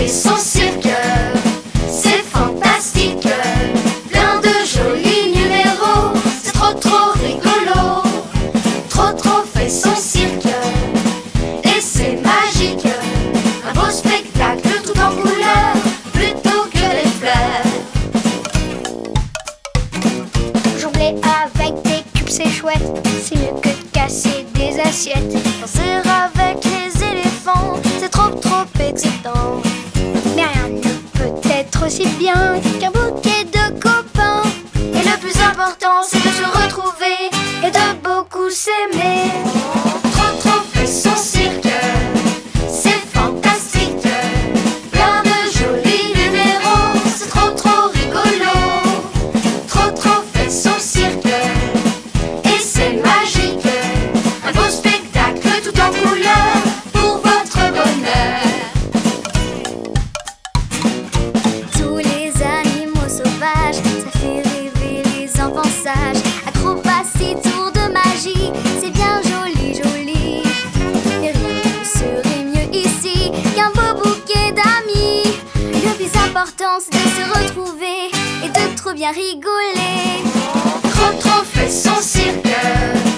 fait son cirque. C'est fantastique, plein de jolis numéros. C'est trop rigolo. Trop fait son cirque. Et c'est magique, un beau spectacle tout en couleur, plutôt que les fleurs. Jongler avec des cubes c'est chouette, c'est mieux que de casser des assiettes. Danser avec les éléphants, c'est trop excitant. Mais rien ne peut être aussi bien qu'un bouquet de copains. Et le plus important, c'est de se retrouver et de beaucoup s'aimer. Trop fait son cirque, c'est fantastique, plein de jolis numéros, c'est trop rigolo. Trop fait son cirque, et c'est magique, un beau spectacle tout en couleur pour votre bonheur. Tous les animaux sauvages, ça fait rêver les enfants sages. Acrobatie, tour de magie, c'est bien joli. Et rien ne serait mieux ici qu'un beau bouquet d'amis. Le plus important c'est de se retrouver et de trop bien rigoler. Trop fait son cirque,